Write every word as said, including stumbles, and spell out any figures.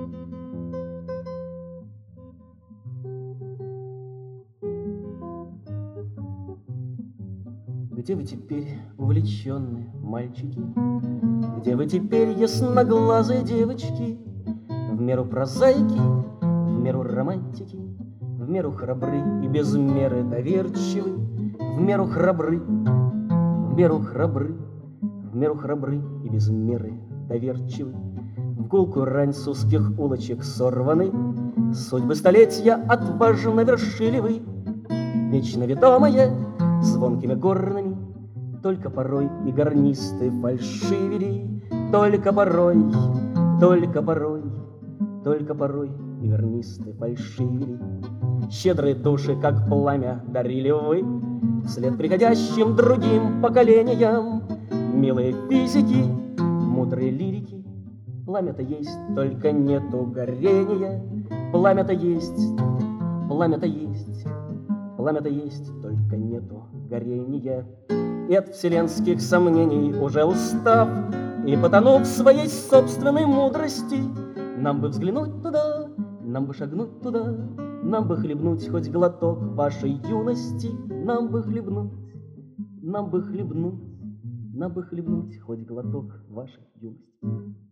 Где вы теперь, увлеченные мальчики? Где вы теперь, ясноглазые девочки? В меру прозаики, в меру романтики, в меру храбры и без меры доверчивы, в меру храбры, в меру храбры, в меру храбры и без меры доверчивы. В гулкую рань с узких улочек сорваны судьбы столетия отважно вершили вы, вечно ведомые звонкими горнами. Только порой и гарнисты фальшивили, только порой, только порой, только порой и гарнисты фальшивили. Щедрые души, как пламя, дарили вы вслед приходящим другим поколениям. Милые физики, мудрые лирики, пламя-то есть, только нету горения. Пламя-то есть, пламя-то есть, пламя-то есть, только нету горения. И от вселенских сомнений уже устав и потонув в своей собственной мудрости, нам бы взглянуть туда, нам бы шагнуть туда, нам бы хлебнуть хоть глоток вашей юности, нам бы хлебнуть, нам бы хлебнуть, нам бы хлебнуть хоть глоток вашей юности.